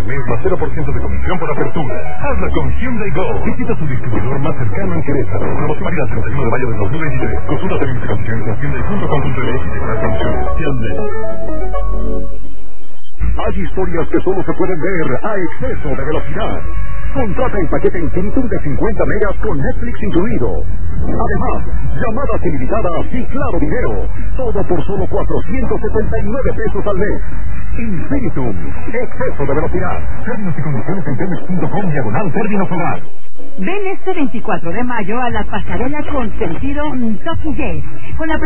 al mes más 0% de comisión por apertura. Hazla con Hyundai Go. Visita tu distribuidor más cercano en Querétaro. Promoción válida el 31 de mayo de 2023. Consulta términos y condiciones en hyundai.com.mx y demás promociones. Hyundai. Hay historias que solo se pueden ver a exceso de velocidad. Contrata el paquete Infinitum de 50 megas con Netflix incluido. Además, llamadas ilimitadas y claro video. Todo por solo 479 pesos al mes. Infinitum, exceso de velocidad. Términos y condiciones en telmex.com/términos hogar. Ven este 24 de mayo a la pasarela con sentido Toki Yes, con la